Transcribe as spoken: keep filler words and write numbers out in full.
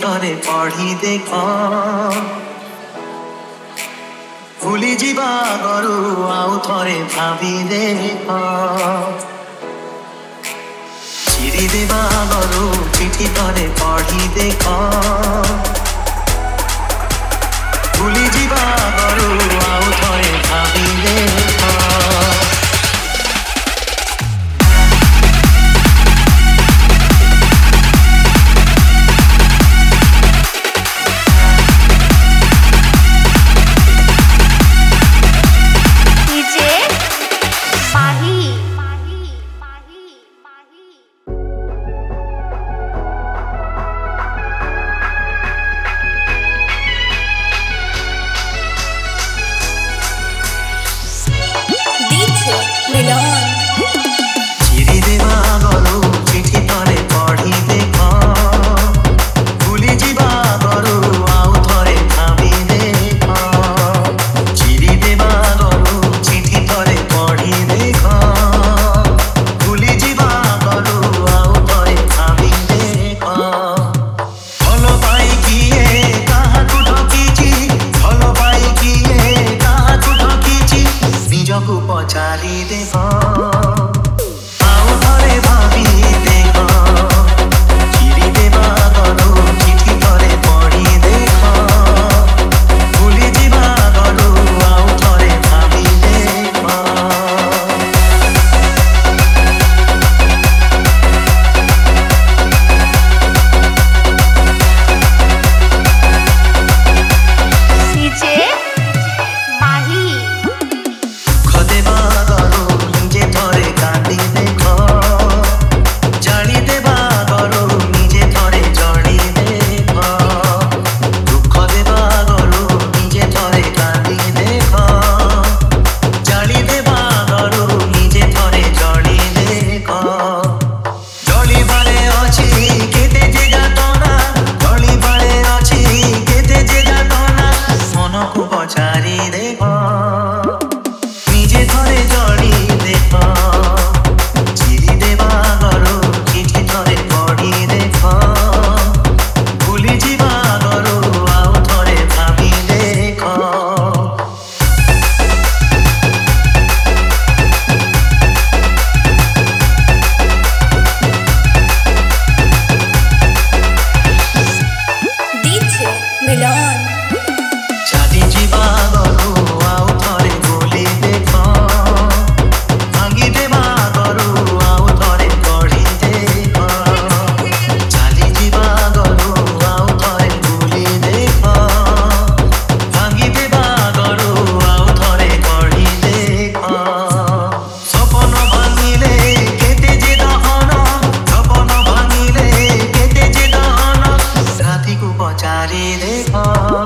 ଥରେ ପଢ଼ି ଦେଖ ଭୁଲି ଯିବା ଆଗରୁ ଆଉ ଥରେ ଭାବି ଦେଖ ଚିରି ଦେବା ଆଗରୁ ଚିଠି ଥରେ ପଢ଼ି ଦେଖ ଭୁଲି ଯିବା ଆଗରୁ ଆଉ ଥରେ ଭାବି ଦେଖ चिरी देवा आगरू चिठी ଥରେ ପଢ଼ି ଦେଖ ଭୁଲି ଯିବା ଆଗରୁ ଆଉ ଥରେ ଭାବି ଦେଖ ଚିରି ଦେବା ଆଗରୁ ଚିଠି ଥରେ ପଢ଼ି ଦେଖ ଭୁଲି ଯିବା ଆଗରୁ ଆଉ ଥରେ ଭାବି ଦେଖ ଭଲ ପାଇ କିଏ କାହାକୁ ଠକିଛି ଭଲ ପାଇ କିଏ କାହାକୁ ଠକିଛି ନିଜକୁ ପଚାରି ଦେଖ पचारी देख निजे थरे जड़ी देख चिरी देवा आगरू चिठी थरे पढ़ी देख भूली जीवा आगरू आउ थरे भाभी देख डीजे मिलन चाली जीवा आगरू आउ थरे भूली देख भांगी देवा आगरू आउ थरे पढ़ी देख चाली जीवा आगरू आउ थरे भूली देख भांगी देवा आगरू आउ थरे पढ़ी देख सपन भांगिले केते जे दहन सपन भांगिले केते जे दहन राति को पचारी देख।